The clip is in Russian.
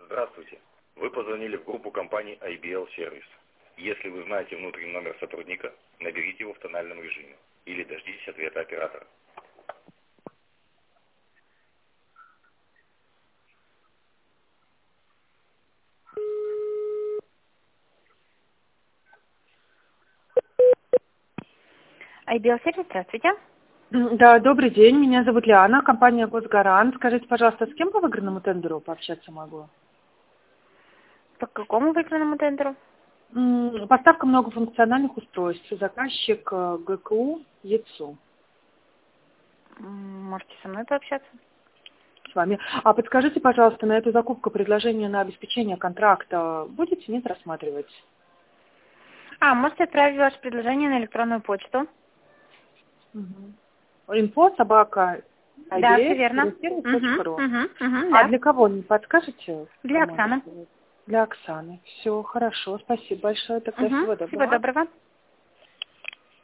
Здравствуйте. Вы позвонили в группу компании IBL Service. Если вы знаете внутренний номер сотрудника, наберите его в тональном режиме или дождитесь ответа оператора. IBL Service, здравствуйте. Да, добрый день. Меня зовут Лиана, компания Госгарант. Скажите, пожалуйста, с кем по выигранному тендеру пообщаться могу? По какому выигранному тендеру? Поставка многофункциональных устройств. Заказчик ГКУ ЕЦУ. Можете со мной пообщаться? С вами. А подскажите, пожалуйста, на эту закупку предложение на обеспечение контракта будете, нет, рассматривать? Можете отправить ваше предложение на электронную почту. Info, собака, Да, все верно. А для кого, не подскажете? Для Оксаны. Для Оксаны. Все, хорошо. Спасибо большое. Тогда всего доброго. Всего доброго.